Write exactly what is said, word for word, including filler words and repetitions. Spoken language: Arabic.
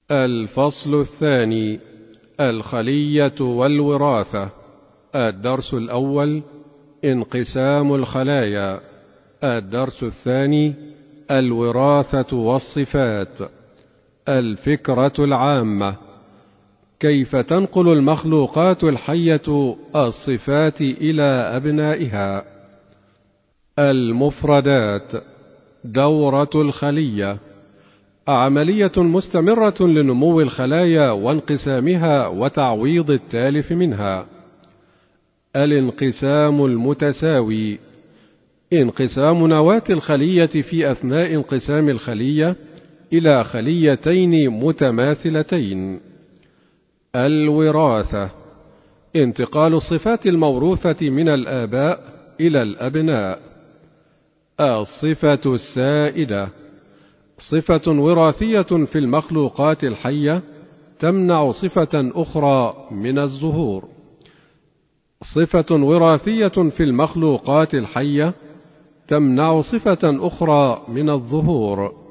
الفصل الثاني: الخلية والوراثة. الدرس الأول: انقسام الخلايا. الدرس الثاني: الوراثة والصفات. الفكرة العامة: كيف تنقل المخلوقات الحية الصفات إلى أبنائها؟ المفردات: دورة الخلية، عملية مستمرة لنمو الخلايا وانقسامها وتعويض التالف منها. الانقسام المتساوي: انقسام نواة الخلية في أثناء انقسام الخلية إلى خليتين متماثلتين. الوراثة: انتقال الصفات الموروثة من الآباء إلى الأبناء. الصفة السائدة: صفة وراثية في المخلوقات الحية تمنع صفة أخرى من الظهور. صفة وراثية في المخلوقات الحية تمنع صفة أخرى من الظهور.